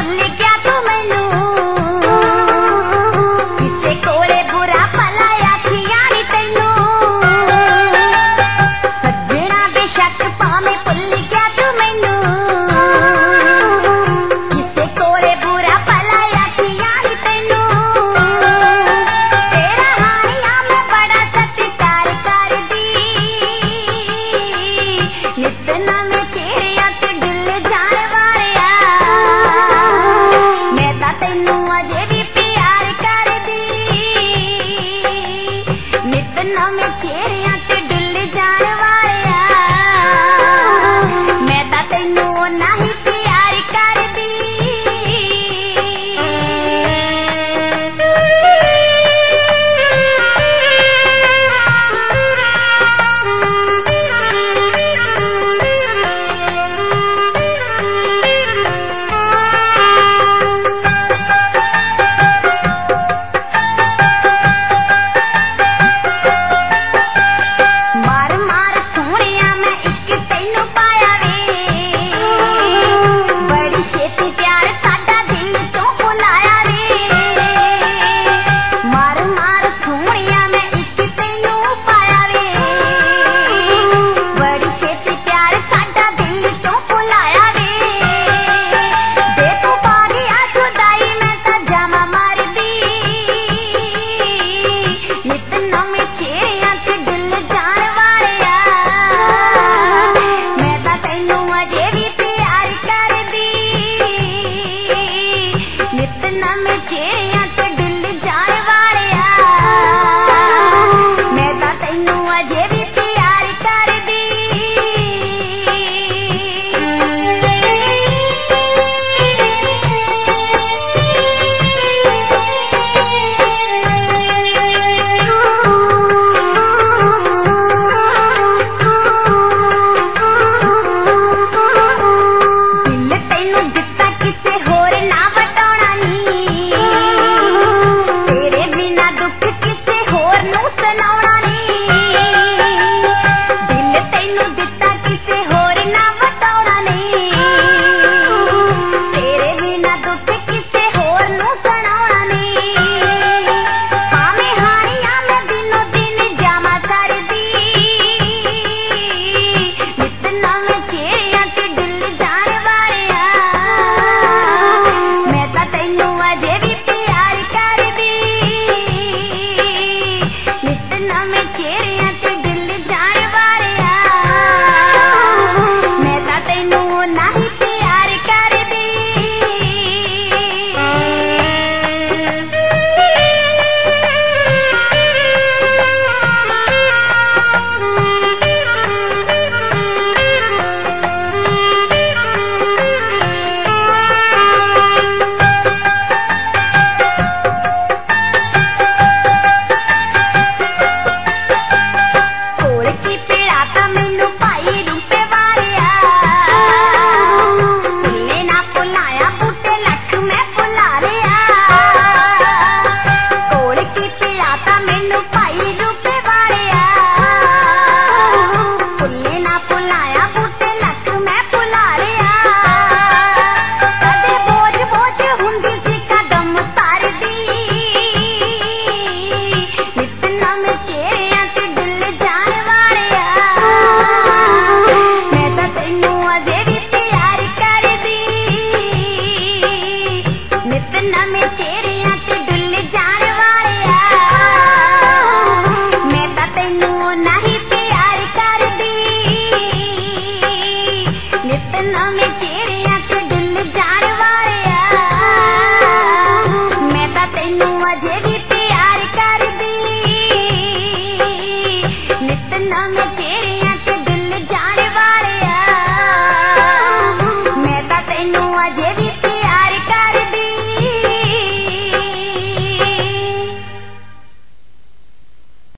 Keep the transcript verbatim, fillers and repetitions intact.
भुल गया तू मैनू किसे कोले बुरा भला आखिया नी तैनू सज्जना बेशक भावें भुल गया तू मैनू किसे कोले बुरा भला आखिया नी तैनू तेरा हानिया मैं बड़ा सत्कार करदी नित नवे चेहरिया ते दिल जान वारिया मैं तां तैनू अजे भी प्यार करदी नित नवे चेहरिया ते दिल जान वारिया मैं तां तैनू नहीं प्यार करदी मार मार सोहणिया मैं इक तैनू पाया वे बड़ी छेती प्यार साडा दिल चों भुलाया वे मार मार सोहणिया मैं इक तैनू पाया वे बड़ी छेती प्यार साडा दिल चों भुलाया वे दे तू पा गया जुदाई मैं तां जावां मरदी नित नवे चेहरिया ते दिल जान वालिया मैं तां तैनू अजे भी प्यार करदी नित नवे चेहरिया ते दिल जान वालिया मैं तां तैनू अजे भी प्यार करदी दिल तैनू दिता किसे होर ना वटाउणा नी तेरे बिना दुख किसे होर नू सुनाउणा नी दिल तैनू दिता किसे होर ना वटाउणा नी तेरे बिना दुख किसे होर नू सुनाउणा नी भावें हानिया मैं दिनों दिन जावां करदी नित नवे चेहरिया ते दिल जान वालिया मैं तां तैनू अजे भी प्यार करदी नित नवे चेहरिया ते दिल जान वालिया मैं तां तैनू नहीं प्यार करदी कोल की पीड़ा तां मैनू भाई रूपे वालिया भुल्ले ना भुलाया बूटे लख मैं भुला लिया कोल की पीड़ा तां मैनू भाई रूपे वालिया भुल्ले ना भुलाया बूटे लख मैं भुला लिया कदे बोझ बोझ हुंदी सी कदम तारदी नित नवे चेहरिया ते दिल जान वालिया मैं तां तैनू अजे भी प्यार करदी नित नवे चेहरिया ते दिल जान वालिया मैं तां तैनू नहीं प्यार करदी नित नवे चेहरिया ते दिल जान वालिया मैं तां तैनू अजे भी प्यार करदी नित नवे चेहरिया ते दिल जान